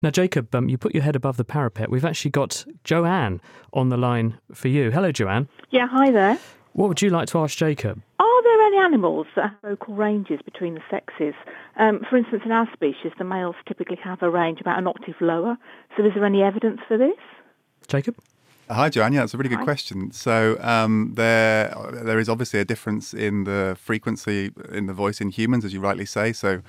Now, Jacob, you put your head above the parapet. We've actually got Joanne on the line for you. Hello, Joanne. Yeah, hi there. What would you like to ask Jacob? Are there any animals that have vocal ranges between the sexes? For instance, in our species, the males typically have a range about an octave lower. So is there any evidence for this? Jacob? Hi, Joanne. Yeah, that's a really good question. So there is obviously a difference in the frequency in the voice in humans, as you rightly say. So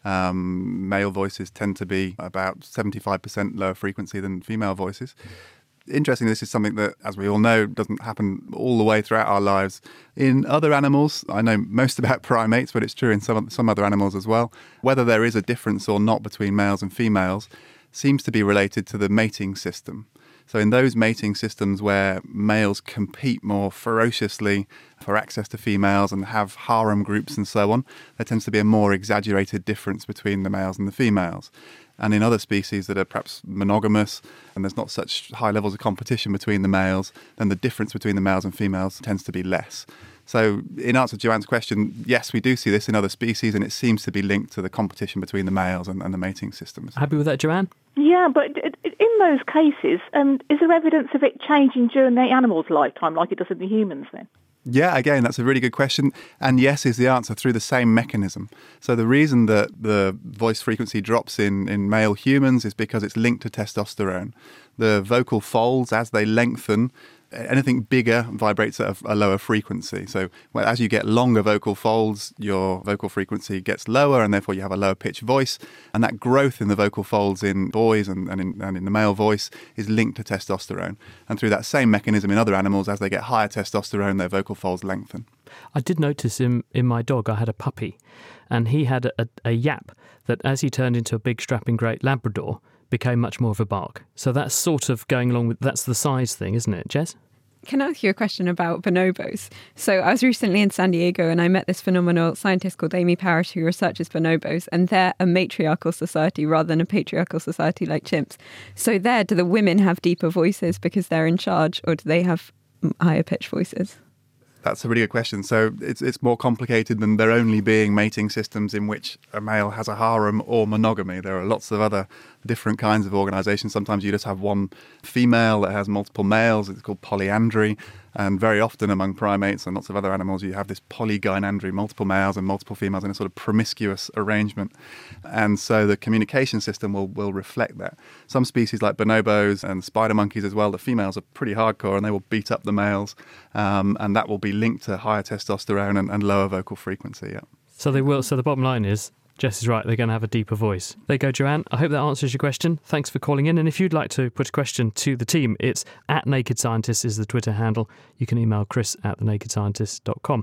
male voices tend to be about 75% lower frequency than female voices. Interestingly, this is something that, as we all know, doesn't happen all the way throughout our lives. In other animals, I know most about primates, but it's true in some other animals as well. Whether there is a difference or not between males and females seems to be related to the mating system. So in those mating systems where males compete more ferociously for access to females and have harem groups and so on, there tends to be a more exaggerated difference between the males and the females. And in other species that are perhaps monogamous and there's not such high levels of competition between the males, then the difference between the males and females tends to be less. So in answer to Joanne's question, yes, we do see this in other species, and it seems to be linked to the competition between the males and the mating systems. Happy with that, Joanne? Yeah, but in those cases, is there evidence of it changing during the animal's lifetime like it does in the humans then? Yeah, again, that's a really good question. And yes is the answer, through the same mechanism. So the reason that the voice frequency drops in male humans is because it's linked to testosterone. The vocal folds, as they lengthen, anything bigger vibrates at a lower frequency. So as you get longer vocal folds, your vocal frequency gets lower, and therefore you have a lower pitched voice. And that growth in the vocal folds in boys and in the male voice is linked to testosterone. And through that same mechanism in other animals, as they get higher testosterone, their vocal folds lengthen. I did notice in my dog, I had a puppy, and he had a yap that, as he turned into a big strapping great Labrador, became much more of a bark. So that's sort of going along with, that's the size thing, isn't it, Jez? Can I ask you a question about bonobos? So I was recently in San Diego and I met this phenomenal scientist called Amy Parrish who researches bonobos, and they're a matriarchal society rather than a patriarchal society like chimps. So there, do the women have deeper voices because they're in charge, or do they have higher pitched voices? That's a really good question. So it's more complicated than there only being mating systems in which a male has a harem or monogamy. There are lots of other different kinds of organisations. Sometimes you just have one female that has multiple males. It's called polyandry. And very often among primates and lots of other animals, you have this polygynandry, multiple males and multiple females in a sort of promiscuous arrangement. And so the communication system will reflect that. Some species like bonobos and spider monkeys as well, the females are pretty hardcore and they will beat up the males. And that will be linked to higher testosterone and lower vocal frequency. Yeah. So they will. So the bottom line is, Jess is right, they're going to have a deeper voice. There you go, Joanne. I hope that answers your question. Thanks for calling in. And if you'd like to put a question to the team, it's @NakedScientist is the Twitter handle. You can email chris@thenakedscientist.com.